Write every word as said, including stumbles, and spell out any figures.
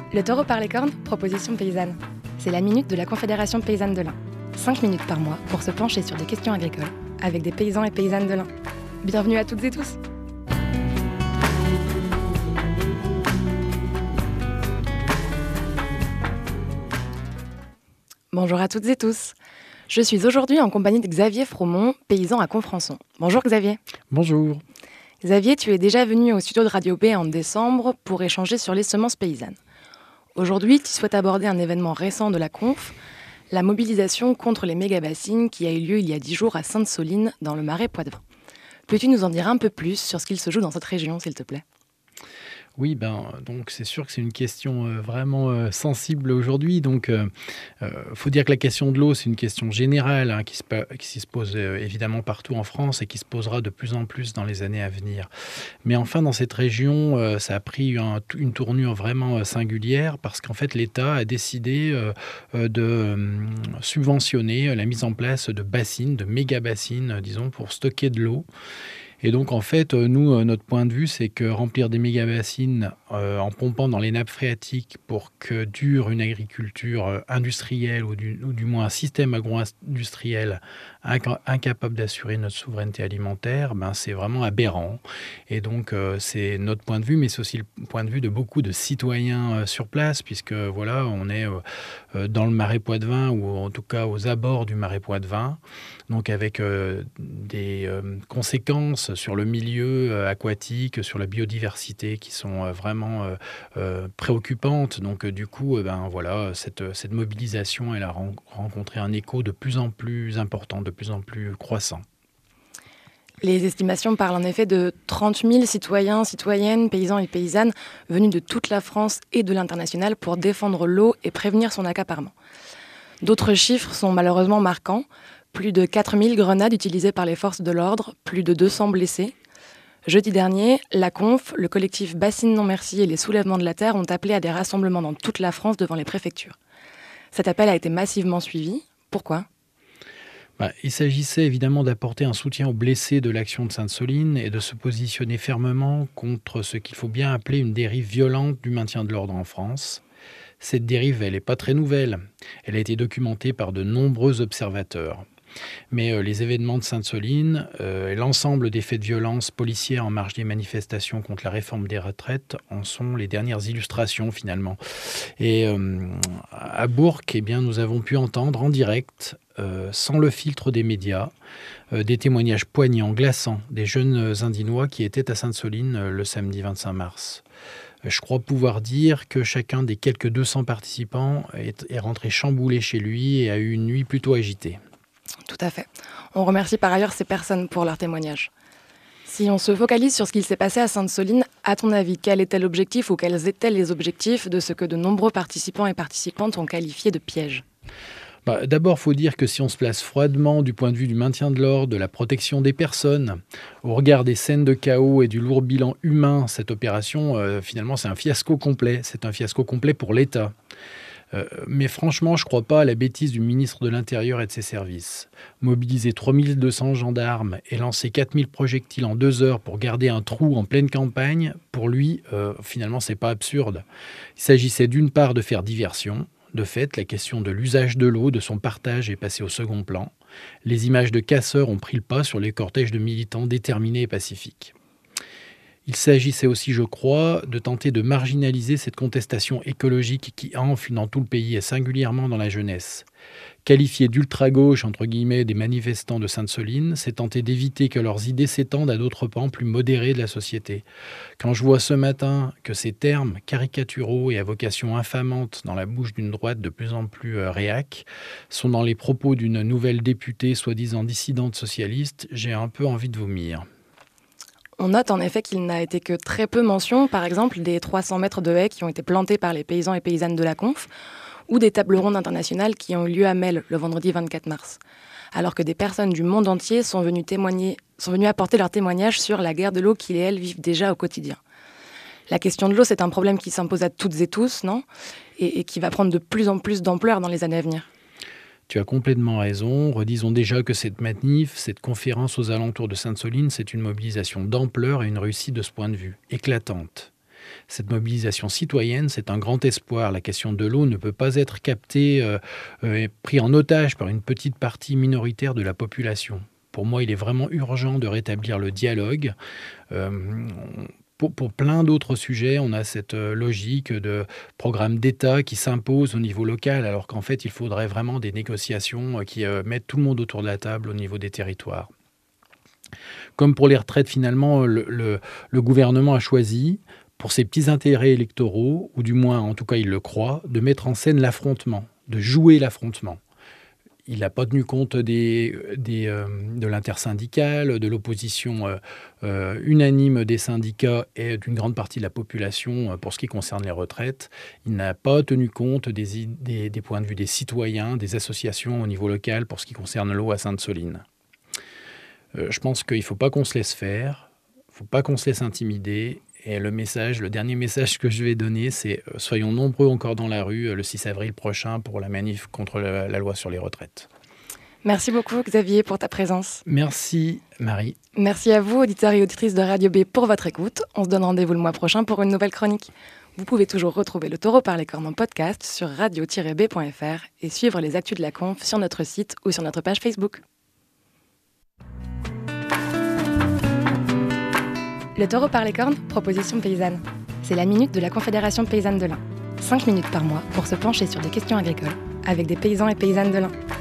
Le Taureau par les cornes, proposition paysanne. C'est la minute de la Confédération paysanne de l'Ain. Cinq minutes par mois pour se pencher sur des questions agricoles avec des paysans et paysannes de l'Ain. Bienvenue à toutes et tous. Bonjour à toutes et tous. Je suis aujourd'hui en compagnie de Xavier Fromont, paysan à Confrançon. Bonjour Xavier. Bonjour. Xavier, tu es déjà venu au studio de Radio B en décembre pour échanger sur les semences paysannes. Aujourd'hui, tu souhaites aborder un événement récent de la Conf, la mobilisation contre les méga-bassines qui a eu lieu il y a dix jours à Sainte-Soline, dans le Marais Poitevin. Peux-tu nous en dire un peu plus sur ce qu'il se joue dans cette région, s'il te plaît ? Oui, ben, donc c'est sûr que c'est une question euh, vraiment euh, sensible aujourd'hui. Donc, il euh, euh, faut dire que la question de l'eau, c'est une question générale hein, qui, se, qui se pose euh, évidemment partout en France et qui se posera de plus en plus dans les années à venir. Mais enfin, dans cette région, euh, ça a pris un, une tournure vraiment euh, singulière parce qu'en fait, l'État a décidé euh, euh, de euh, subventionner la mise en place de bassines, de méga-bassines, euh, disons, pour stocker de l'eau. Et donc, en fait, nous, notre point de vue, c'est que remplir des méga-bassines euh, en pompant dans les nappes phréatiques pour que dure une agriculture industrielle ou du, ou du moins un système agro-industriel inca- incapable d'assurer notre souveraineté alimentaire, ben, c'est vraiment aberrant. Et donc, euh, c'est notre point de vue, mais c'est aussi le point de vue de beaucoup de citoyens euh, sur place, puisque voilà, on est euh, dans le Marais Poitevin, ou en tout cas aux abords du Marais Poitevin, donc avec euh, des euh, conséquences sur le milieu euh, aquatique, sur la biodiversité qui sont euh, vraiment euh, euh, préoccupantes. Donc euh, du coup, euh, ben, voilà, cette, cette mobilisation, elle a ren- rencontré un écho de plus en plus important, de plus en plus croissant. Les estimations parlent en effet de trente mille citoyens, citoyennes, paysans et paysannes venus de toute la France et de l'international pour défendre l'eau et prévenir son accaparement. D'autres chiffres sont malheureusement marquants. Plus de quatre mille grenades utilisées par les forces de l'ordre, plus de deux cents blessés. Jeudi dernier, la Conf, le collectif Bassines Non Merci et les Soulèvements de la Terre ont appelé à des rassemblements dans toute la France devant les préfectures. Cet appel a été massivement suivi. Pourquoi ? Bah, il s'agissait évidemment d'apporter un soutien aux blessés de l'action de Sainte-Soline et de se positionner fermement contre ce qu'il faut bien appeler une dérive violente du maintien de l'ordre en France. Cette dérive, elle n'est pas très nouvelle. Elle a été documentée par de nombreux observateurs. Mais euh, les événements de Sainte-Soline euh, et l'ensemble des faits de violence policière en marge des manifestations contre la réforme des retraites en sont les dernières illustrations finalement. Et euh, à Bourg, eh bien, nous avons pu entendre en direct, euh, sans le filtre des médias, euh, des témoignages poignants, glaçants des jeunes Indinois qui étaient à Sainte-Soline euh, le samedi vingt-cinq mars. Je crois pouvoir dire que chacun des quelques deux cents participants est, est rentré chamboulé chez lui et a eu une nuit plutôt agitée. Tout à fait. On remercie par ailleurs ces personnes pour leur témoignage. Si on se focalise sur ce qu'il s'est passé à Sainte-Soline, à ton avis, quel était l'objectif ou quels étaient les objectifs de ce que de nombreux participants et participantes ont qualifié de piège ? Bah, d'abord, il faut dire que si on se place froidement du point de vue du maintien de l'ordre, de la protection des personnes, au regard des scènes de chaos et du lourd bilan humain, cette opération, euh, finalement, c'est un fiasco complet. C'est un fiasco complet pour l'État. Euh, mais franchement, je ne crois pas à la bêtise du ministre de l'Intérieur et de ses services. Mobiliser trois mille deux cents gendarmes et lancer quatre mille projectiles en deux heures pour garder un trou en pleine campagne, pour lui, euh, finalement, ce n'est pas absurde. Il s'agissait d'une part de faire diversion. De fait, la question de l'usage de l'eau, de son partage est passée au second plan. Les images de casseurs ont pris le pas sur les cortèges de militants déterminés et pacifiques. Il s'agissait aussi, je crois, de tenter de marginaliser cette contestation écologique qui enfle dans tout le pays et singulièrement dans la jeunesse. Qualifier d'ultra-gauche, entre guillemets, des manifestants de Sainte-Soline, c'est tenter d'éviter que leurs idées s'étendent à d'autres pans plus modérés de la société. Quand je vois ce matin que ces termes caricaturaux et à vocation infamante dans la bouche d'une droite de plus en plus euh, réac sont dans les propos d'une nouvelle députée soi-disant dissidente socialiste, j'ai un peu envie de vomir. On note en effet qu'il n'a été que très peu mention, par exemple, des trois cents mètres de haies qui ont été plantés par les paysans et paysannes de la Conf, ou des tables rondes internationales qui ont eu lieu à Melle le vendredi vingt-quatre mars, alors que des personnes du monde entier sont venues, témoigner, sont venues apporter leur témoignage sur la guerre de l'eau qu'ils et elles vivent déjà au quotidien. La question de l'eau, c'est un problème qui s'impose à toutes et tous, non ? et, et qui va prendre de plus en plus d'ampleur dans les années à venir. Tu as complètement raison. Redisons déjà que cette manif, cette conférence aux alentours de Sainte-Soline, c'est une mobilisation d'ampleur et une réussite de ce point de vue, éclatante. Cette mobilisation citoyenne, c'est un grand espoir. La question de l'eau ne peut pas être captée euh, euh, et prise en otage par une petite partie minoritaire de la population. Pour moi, il est vraiment urgent de rétablir le dialogue. Euh, Pour, pour plein d'autres sujets, on a cette euh, logique de programme d'État qui s'impose au niveau local, alors qu'en fait, il faudrait vraiment des négociations euh, qui euh, mettent tout le monde autour de la table au niveau des territoires. Comme pour les retraites, finalement, le, le, le gouvernement a choisi, pour ses petits intérêts électoraux, ou du moins, en tout cas, il le croit, de mettre en scène l'affrontement, de jouer l'affrontement. Il n'a pas tenu compte des, des, euh, de l'intersyndicale, de l'opposition euh, euh, unanime des syndicats et d'une grande partie de la population euh, pour ce qui concerne les retraites. Il n'a pas tenu compte des, des, des points de vue des citoyens, des associations au niveau local pour ce qui concerne l'eau à Sainte-Soline. Euh, je pense qu'il ne faut pas qu'on se laisse faire, il ne faut pas qu'on se laisse intimider. Et le message, le dernier message que je vais donner, c'est euh, soyons nombreux encore dans la rue euh, le six avril prochain pour la manif contre la, la loi sur les retraites. Merci beaucoup Xavier pour ta présence. Merci Marie. Merci à vous auditeurs et auditrices de Radio B pour votre écoute. On se donne rendez-vous le mois prochain pour une nouvelle chronique. Vous pouvez toujours retrouver le Taureau par les cornes en podcast sur radio tiret b point f r et suivre les actus de la conf sur notre site ou sur notre page Facebook. Le Taureau par les cornes, proposition paysanne. C'est la minute de la Confédération paysanne de l'Ain. Cinq minutes par mois pour se pencher sur des questions agricoles avec des paysans et paysannes de l'Ain.